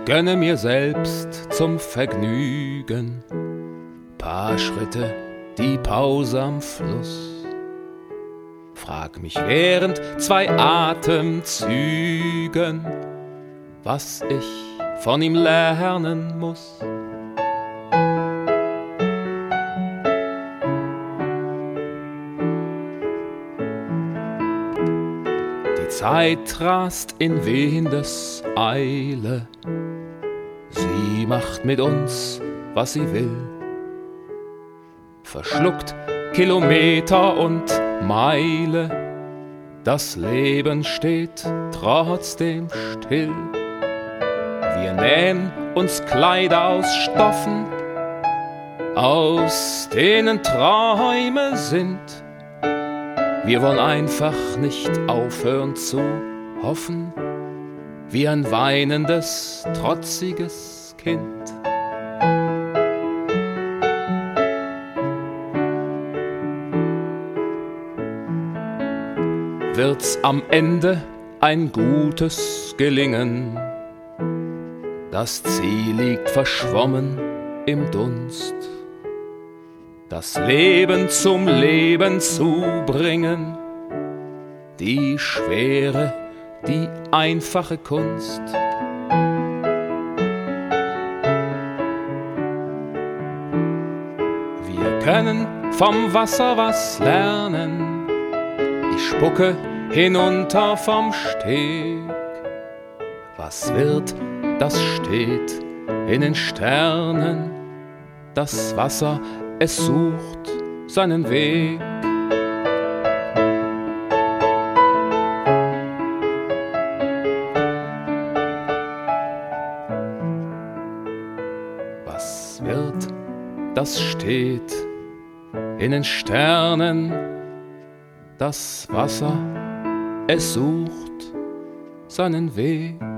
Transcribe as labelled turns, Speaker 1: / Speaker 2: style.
Speaker 1: gönne mir selbst zum Vergnügen paar Schritte, die Pause am Fluss. Frag mich während 2 Atemzügen, was ich von ihm lernen muss. Die Zeit rast in Windeseile, sie macht mit uns, was sie will, verschluckt Kilometer und Meile, das Leben steht trotzdem still. Wir nähen uns Kleider aus Stoffen, aus denen Träume sind. Wir wollen einfach nicht aufhören zu hoffen, wie ein weinendes, trotziges Kind. Wird's am Ende ein gutes gelingen? Das Ziel liegt verschwommen im Dunst. Das Leben zum Leben zu bringen, die schwere, die einfache Kunst. Wir können vom Wasser was lernen. Ich spucke hinunter vom Steg. Was wird, das steht in den Sternen. Das Wasser, es sucht seinen Weg. Was wird, das steht in den Sternen. Das Wasser, es sucht seinen Weg.